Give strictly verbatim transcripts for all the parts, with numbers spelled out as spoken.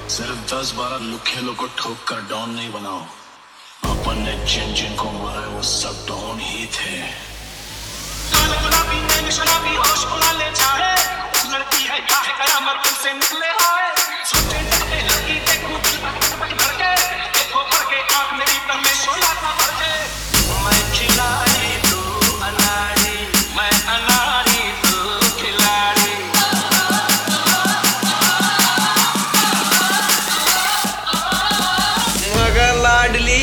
सिर्फ दस बारह लुखे लोग को ठोक कर डॉन नहीं बनाओ। अपन ने जिन जिन को मारा है वो सब डॉन ही थे। गुलाबी नैन शराबी होश उड़ा ले जाए, लड़की है क्या है कयामत तुमसे निकले आए। सोचे जाते लगी देखूं दिल भटक भटके, देखो भर के आँख मेरी तन में शोला था भर के। मैं खिलाड़ी तू अनाड़ी, मैं अनाड़ी तू खिलाड़ी। मगर लाडली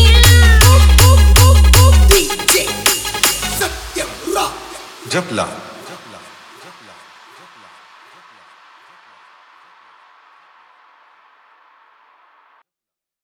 जपला।